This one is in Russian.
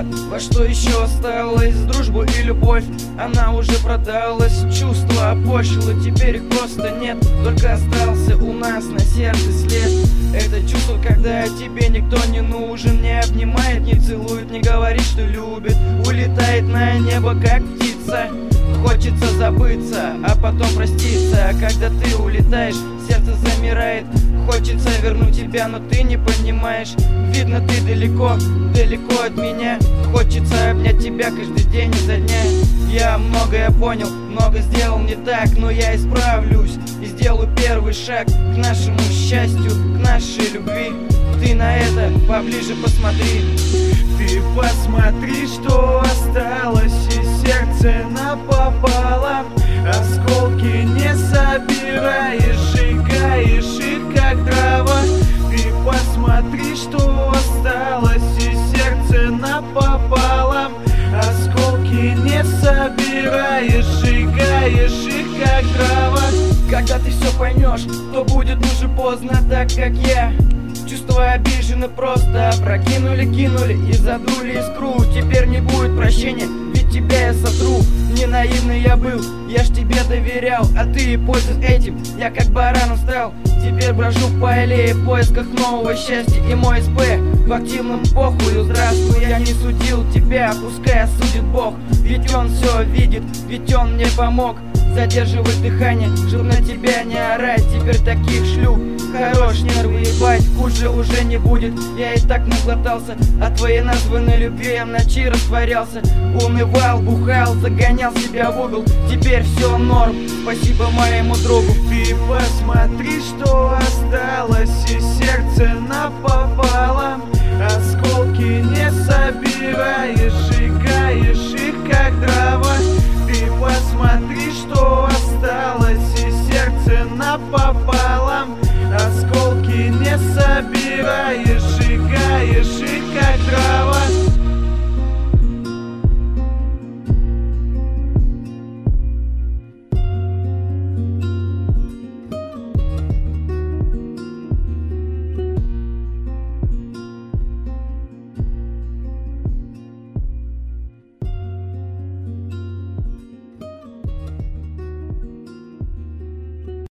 назад. Во что еще осталось дружбу и любовь? Она уже продалась, чувства опошло, теперь их просто нет. Только остался у нас на сердце след. Это чувство, когда тебе никто не нужен, не обнимает, не целует, не говорит, что любит. Улетает на небо, как птица. Хочется забыться, а потом проститься. Когда ты улетаешь, сердце замирает. Хочется вернуть тебя, но ты не понимаешь. Видно, ты далеко, далеко от меня. Хочется обнять тебя каждый день изо дня. Я многое понял, много сделал не так, но я исправлюсь и сделаю первый шаг к нашему счастью, к нашей любви. Ты на это поближе посмотри. Ты посмотри, что осталось, и сердце напопало. Осколки не собираешь, сжигаешь их как дрова. Ты посмотри, что осталось, и сердце напопало. Осколки не собираешь, сжигаешь их как дрова. Когда ты все поймешь, то будет уже поздно, так как я. Чувства обижены, просто прокинули, кинули и задули искру. Теперь не будет прощения, ведь тебя я сотру. Не наивный я был, я ж тебе доверял, а ты, пользуясь этим, я как бараном стал. Теперь брожу по аллее в поисках нового счастья, и мой СП в активном похую. Здравствуй, я не судил тебя, пускай осудит Бог. Ведь он все видит, ведь он мне помог задерживать дыхание, чтоб на тебя не орать. Теперь таких шлю, хорош, нервы ебать, хуже уже не будет. Я и так наглотался от твоей названной любви. Я в ночи растворялся, унывал, бухал, загонял себя в угол. Теперь все норм, спасибо моему другу. Ты посмотри, что осталось, и сердце напопало. Осколки не собираешь, сжигаешь их как дрова.